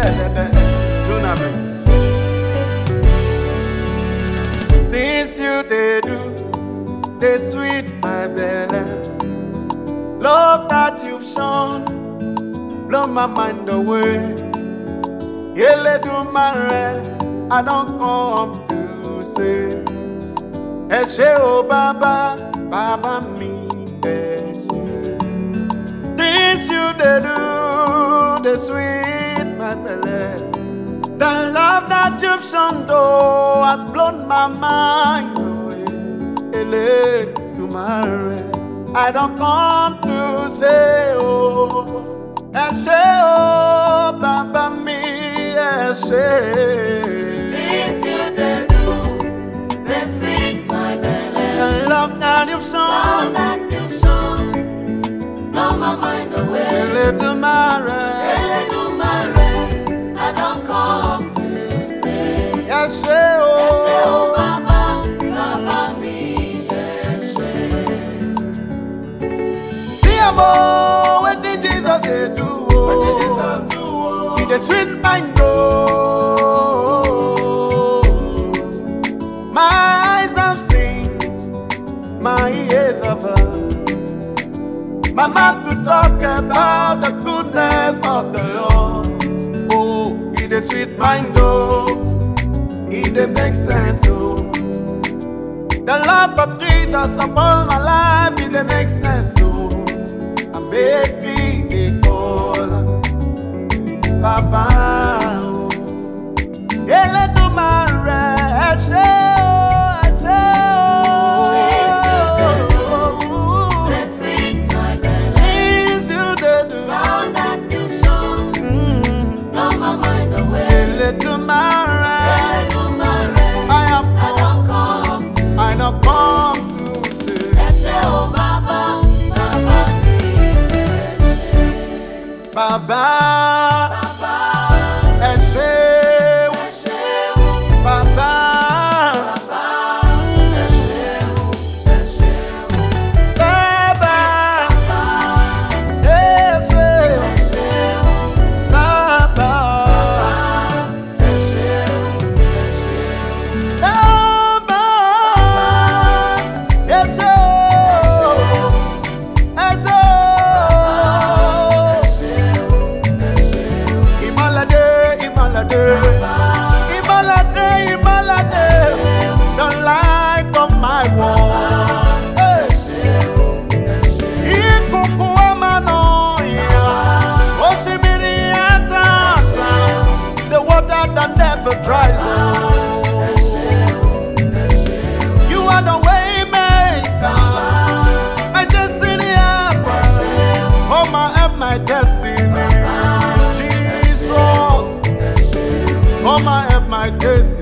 Things you they do, they sweet my belly. Love that you've shown, blow my mind away. Yele do mare, I don't come to say. Eshe o Baba, Baba mi eshe. Things you they do, they sweet my belly. The love that you've shown though has blown my mind away. Ele do mare, I don't come to say oh. Eshe o Baba mi eshe. Things you they do, they sweet my belly. The love that you've shown, Love that you've shown, blow my mind away. Ele do mare, I don't come to say. eshe o. Baba, Baba mi eshe. See amo, wetin Jesus dey do o. He dey sweet mind o. My eyes have seen, my ears have heard, my mouth to talk about the goodness of the Lord. Oh, he dey sweet mind o. He dey make sense o. The love of Jesus upon my life, it dey make sense o. I make me dey call Baba o. Eledumare, eshe o, eshe o. They sweet my belly. Things you dey do, Love that you've shown, blow my mind away. Eledumare, I have I don't come to I don't come to say. Eshe o Baba, Baba mi eshe. Baba, Baba, eshe o. eshe o. Baba, Baba, eshe o, eshe o. Baba, Baba, eshe o. eshe o. Baba, Eshe o, eshe o. Baba, eshe o. Eshe o. Imalade, Imalade, Imalade, Imalade, the light of my world. Hey. Ikuku amanoya, oshimiri atata, the water that never dries. Oh. You are the way maker, my destiny helper. Oh my help, my destiny. Jesus, oh my help, my destiny.